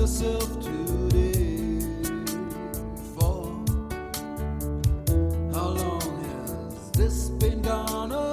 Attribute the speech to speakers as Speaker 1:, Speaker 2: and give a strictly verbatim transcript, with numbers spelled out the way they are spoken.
Speaker 1: yourself today for? How long has this been gone